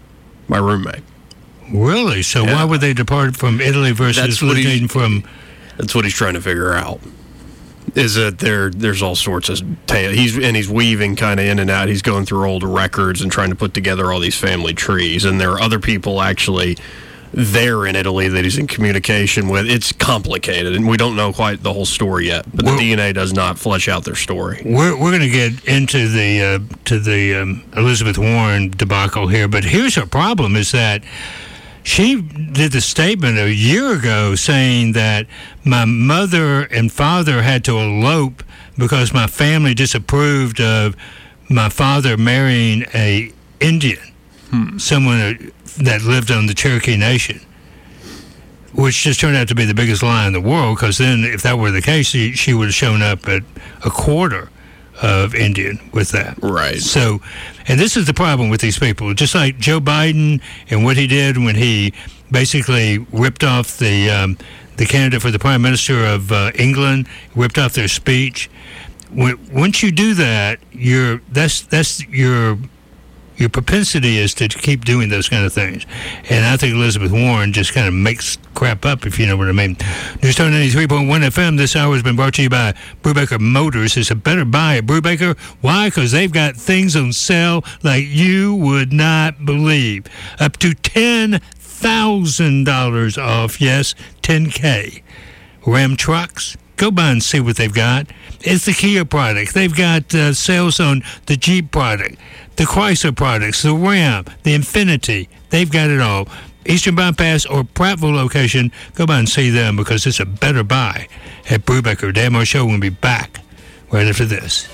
my roommate. Really? So why would they depart from Italy versus originating from? That's what he's trying to figure out. Is that there's all sorts of he's weaving kind of in and out. He's going through old records and trying to put together all these family trees. And there are other people actually there in Italy that he's in communication with. It's complicated, and we don't know quite the whole story yet. But the DNA does not flesh out their story. We're going to get into the Elizabeth Warren debacle here, but here's her problem: is that she did the statement a year ago saying that my mother and father had to elope because my family disapproved of my father marrying a Indian, someone that lived on the Cherokee Nation, which just turned out to be the biggest lie in the world, because then if that were the case, she would have shown up at a quarter of Indian with that. Right. So, and this is the problem with these people. Just like Joe Biden and what he did when he basically ripped off the candidate for the Prime Minister of England, ripped off their speech. Once you do that, that's your propensity is to keep doing those kind of things. And I think Elizabeth Warren just kind of makes crap up, if you know what I mean. News Talk 93.1 FM this hour has been brought to you by Brubaker Motors. It's a better buy at Brubaker. Why? Because they've got things on sale like you would not believe. Up to $10,000 off. Yes, $10K. Ram trucks. Go by and see what they've got. It's the Kia product. They've got sales on the Jeep product, the Chrysler products, the Ram, the Infiniti. They've got it all. Eastern Bypass or Prattville location, go by and see them because it's a better buy at Brubaker. Dan Moore Show will be back right after this.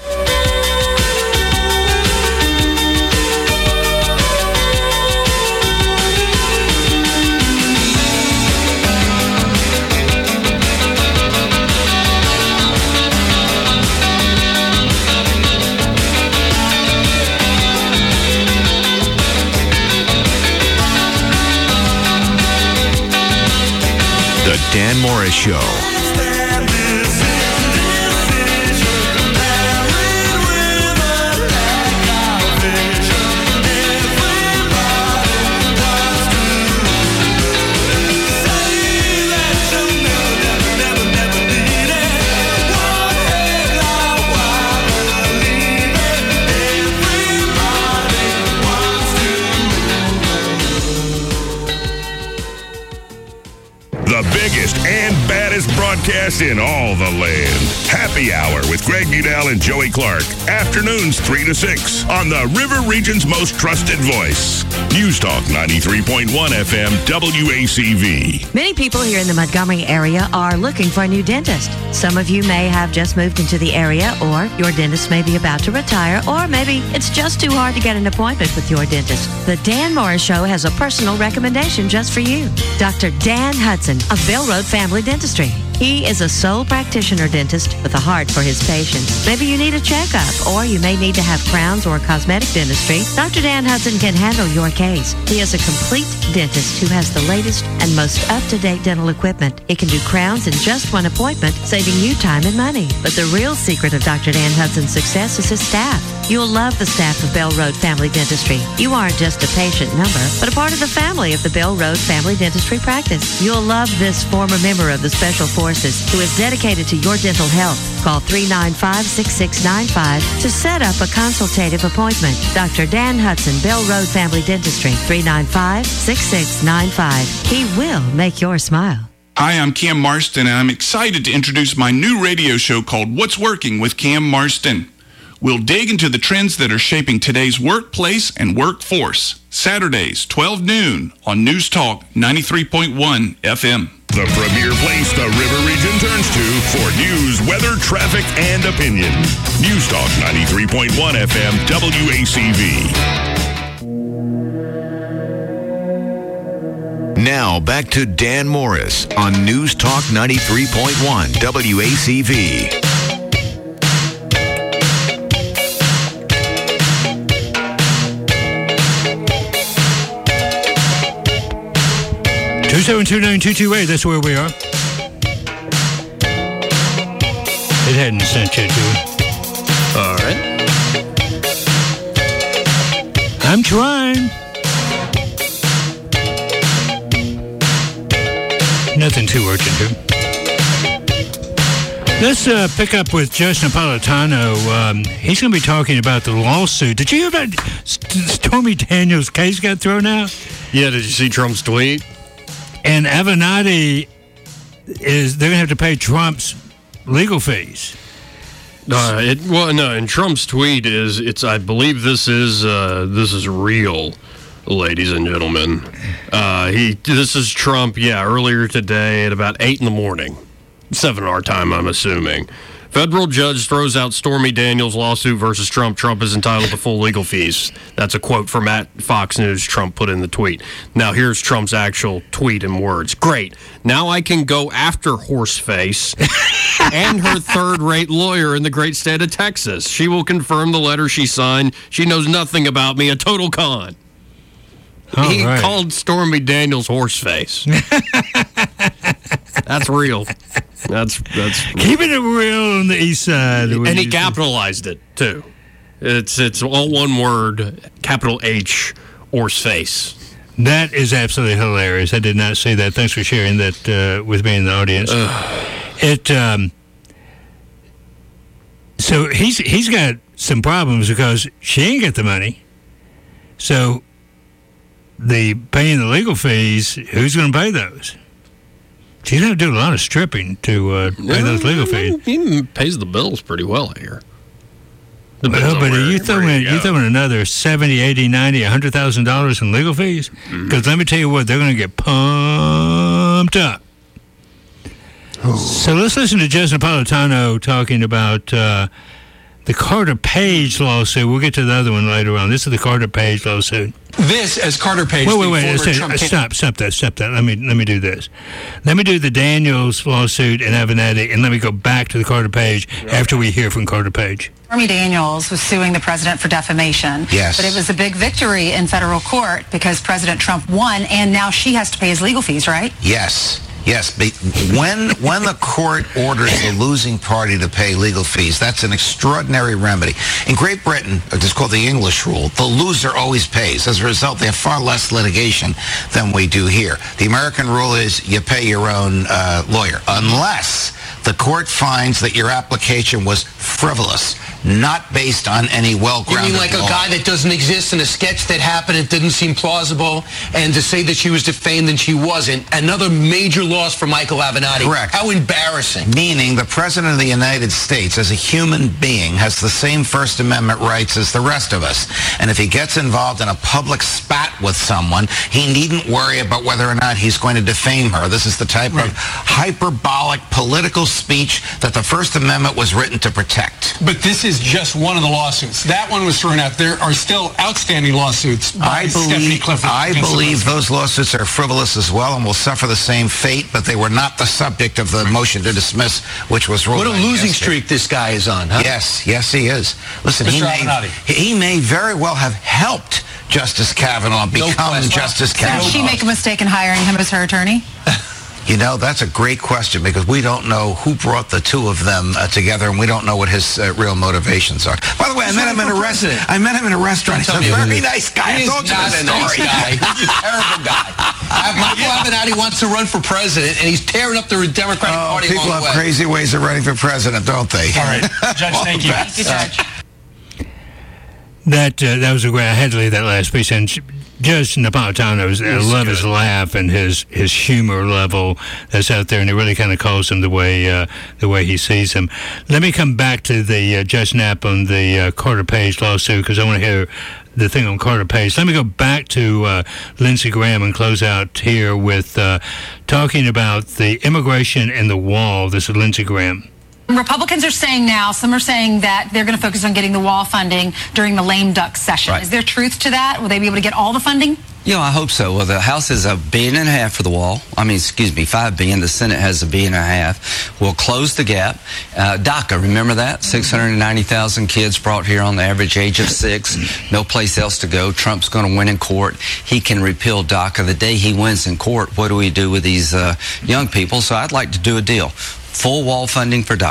The Dan Morris Show. The biggest and baddest broadcast in all the land. Happy Hour with Greg Budell and Joey Clark. Afternoons 3 to 6 on the River Region's most trusted voice. News Talk 93.1 FM WACV. Many people here in the Montgomery area are looking for a new dentist. Some of you may have just moved into the area, or your dentist may be about to retire, or maybe it's just too hard to get an appointment with your dentist. The Dan Morris Show has a personal recommendation just for you. Dr. Dan Hudson of Bell Road Family Dentistry. He is a sole practitioner dentist with a heart for his patients. Maybe you need a checkup, or you may need to have crowns or cosmetic dentistry. Dr. Dan Hudson can handle your case. He is a complete dentist who has the latest and most up-to-date dental equipment. He can do crowns in just one appointment, saving you time and money. But the real secret of Dr. Dan Hudson's success is his staff. You'll love the staff of Bell Road Family Dentistry. You aren't just a patient number, but a part of the family of the Bell Road Family Dentistry practice. You'll love this former member of the Special Forces who is dedicated to your dental health. Call 395-6695 to set up a consultative appointment. Dr. Dan Hudson, Bell Road Family Dentistry, 395-6695. He will make your smile. Hi, I'm Cam Marston, and I'm excited to introduce my new radio show called What's Working with Cam Marston. We'll dig into the trends that are shaping today's workplace and workforce. Saturdays, 12 noon on News Talk 93.1 FM. The premier place the River Region turns to for news, weather, traffic, and opinion. News Talk 93.1 FM WACV. Now back to Dan Morris on News Talk 93.1 WACV. 2729228, that's where we are. It hadn't sent yet, Joey. All right. I'm trying. Nothing too urgent here. Let's pick up with Judge Napolitano. He's going to be talking about the lawsuit. Did you hear about Stormy Daniels' case got thrown out? Yeah, did you see Trump's tweet? And Avenatti they're going to have to pay Trump's legal fees. And Trump's tweet I believe this is real, ladies and gentlemen. This is Trump, earlier today at about 8 in the morning. 7 our time, I'm assuming. Federal judge throws out Stormy Daniels' lawsuit versus Trump. Trump is entitled to full legal fees. That's a quote from at Fox News. Trump put in the tweet. Now, here's Trump's actual tweet in words. Great. Now I can go after Horseface and her third-rate lawyer in the great state of Texas. She will confirm the letter she signed. She knows nothing about me. A total con. He called Stormy Daniels Horseface. That's real. That's keeping it real on the east side. And he capitalized it too. It's all one word, capital H, Horseface. That is absolutely hilarious. I did not see that. Thanks for sharing that with me in the audience. So he's got some problems because she ain't got the money. So the paying the legal fees, who's going to pay those? She's going to do a lot of stripping to pay those legal fees. He pays the bills pretty well here. Well, but you throwing another $70, $80, $90, $100,000 in legal fees? Because let me tell you what, they're going to get pumped up. So let's listen to Judge Napolitano talking about the Carter Page lawsuit. We'll get to the other one later on. This is the Carter Page lawsuit. This, as Carter Page... Wait. Stop that. Let me do this. Let me do the Daniels lawsuit and Avenatti, and let me go back to the Carter Page after we hear from Carter Page. Stormy Daniels was suing the president for defamation. Yes. But it was a big victory in federal court because President Trump won, and now she has to pay his legal fees, right? Yes. But when the court orders the losing party to pay legal fees, that's an extraordinary remedy. In Great Britain, it's called the English rule, the loser always pays. As a result, they have far less litigation than we do here. The American rule is you pay your own lawyer, unless the court finds that your application was frivolous, not based on any well-grounded You mean like law. a guy that doesn't exist in a sketch that happened, it didn't seem plausible, and to say that she was defamed and she wasn't, another major loss for Michael Avenatti. Correct. How embarrassing. Meaning the President of the United States, as a human being, has the same First Amendment rights as the rest of us. And if he gets involved in a public spat with someone, he needn't worry about whether or not he's going to defame her. This is the type of hyperbolic political speech that the First Amendment was written to protect. But this is just one of the lawsuits. That one was thrown out. There are still outstanding lawsuits by Stephanie Clifford. I believe those lawsuits are frivolous as well and will suffer the same fate, but they were not the subject of the motion to dismiss, which was ruled. What a losing streak this guy is on, huh? Yes, he is. Listen, he may very well have helped Justice Kavanaugh become Justice Kavanaugh. Did she make a mistake in hiring him as her attorney? You know, that's a great question because we don't know who brought the two of them together, and we don't know what his real motivations are. By the way, I met him in a restaurant. He's a very nice guy. He's not a nice guy. He's a terrible guy. Michael Avenatti wants to run for president, and he's tearing up the Democratic Party. People have crazy ways of running for president, don't they? All right, Judge, thank you. Thank you, Judge. That was a great. I had to leave that last piece in. Judge Napolitano, I love his laugh and his humor level that's out there, and it really kind of calls him the way he sees him. Let me come back to the Judge Knapp on the Carter Page lawsuit because I want to hear the thing on Carter Page. Let me go back to Lindsey Graham and close out here with talking about the immigration and the wall. This is Lindsey Graham. Republicans are saying now, some are saying that they're going to focus on getting the wall funding during the lame duck session. Right. Is there truth to that? Will they be able to get all the funding? Yeah, I hope so. Well, the House has $1.5 billion for the wall. $5 billion. The Senate has $1.5 billion. We'll close the gap. DACA, remember that? 690,000 kids brought here on the average age of 6. No place else to go. Trump's going to win in court. He can repeal DACA. The day he wins in court, what do we do with these young people? So I'd like to do a deal. Full wall funding for DACA.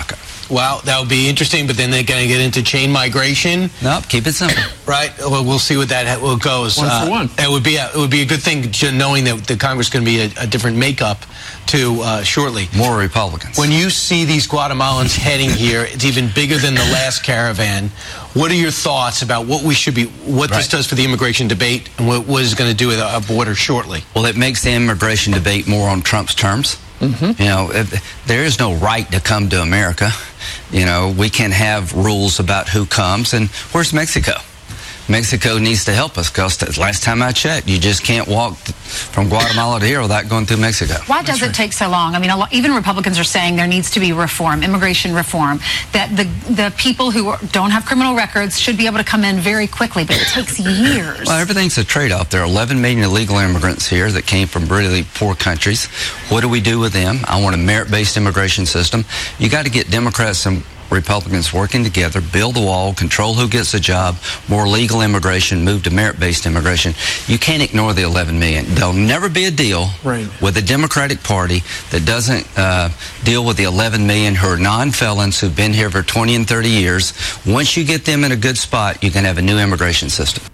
Well, that would be interesting, but then they're going to get into chain migration. Nope, keep it simple. Right. Well, we'll see what that goes. One for one. It would be a good thing knowing that the Congress is going to be a different makeup to shortly. More Republicans. When you see these Guatemalans heading here, it's even bigger than the last caravan. What are your thoughts about what this does for the immigration debate and what is going to do with our border shortly? Well, it makes the immigration debate more on Trump's terms. Mm-hmm. There is no right to come to America. We can have rules about who comes. And where's Mexico? Mexico needs to help us because last time I checked, you just can't walk from Guatemala to here without going through Mexico. Why does it take so long? I mean, even Republicans are saying there needs to be reform, immigration reform, that the people who don't have criminal records should be able to come in very quickly, but it takes years. Well, everything's a trade-off. There are 11 million illegal immigrants here that came from really poor countries. What do we do with them? I want a merit-based immigration system. You got to get Democrats and Republicans working together, build the wall, control who gets a job, more legal immigration, move to merit-based immigration. You can't ignore the 11 million. There'll never be a deal with the Democratic Party that doesn't deal with the 11 million who are non-felons who've been here for 20 and 30 years. Once you get them in a good spot, you can have a new immigration system.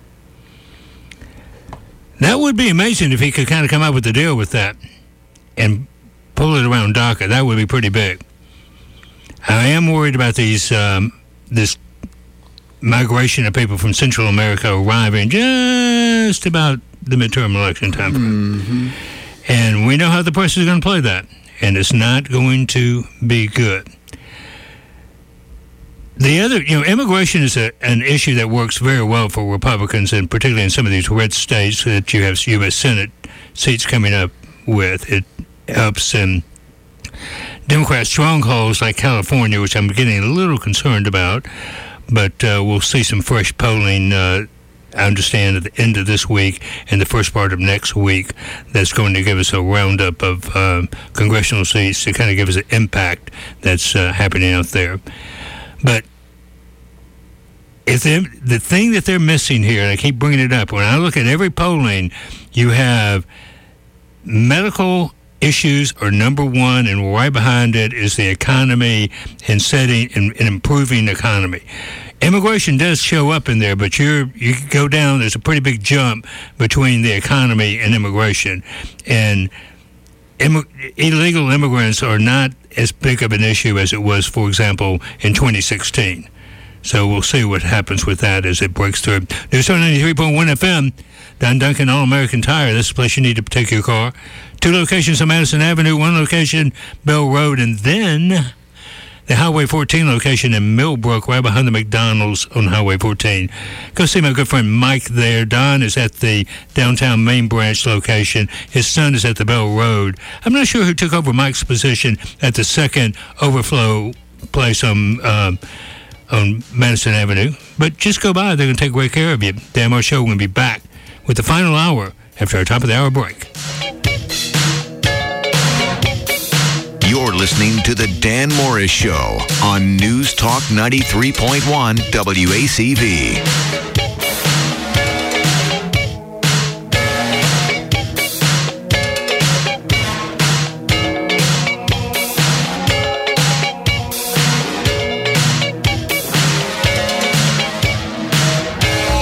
That would be amazing if he could kind of come up with a deal with that and pull it around DACA. That would be pretty big. I am worried about this migration of people from Central America arriving just about the midterm election time frame. Mm-hmm. And we know how the press is going to play that, and it's not going to be good. The other, immigration is an issue that works very well for Republicans, and particularly in some of these red states that you have U.S. Senate seats coming up with. It helps in Democrat strongholds like California, which I'm getting a little concerned about, but we'll see some fresh polling, I understand, at the end of this week and the first part of next week that's going to give us a roundup of congressional seats to kind of give us an impact that's happening out there. But the thing that they're missing here, and I keep bringing it up, when I look at every polling, you have medical issues are number one, and right behind it is the economy and setting and improving the economy. Immigration does show up in there, but you go down, there's a pretty big jump between the economy and immigration. And illegal immigrants are not as big of an issue as it was, for example, in 2016. So we'll see what happens with that as it breaks through. News 93.1 FM, Don Duncan, All-American Tire. This is the place you need to take your car. 2 locations on Madison Avenue, 1 location, Bell Road, and then the Highway 14 location in Millbrook, right behind the McDonald's on Highway 14. Go see my good friend Mike there. Don is at the downtown Main Branch location. His son is at the Bell Road. I'm not sure who took over Mike's position at the second overflow place on Madison Avenue, but just go by. They're going to take great care of you. Dan Morris Show will be back with the final hour after our top of the hour break. You're listening to the Dan Morris Show on News Talk 93.1 WACV.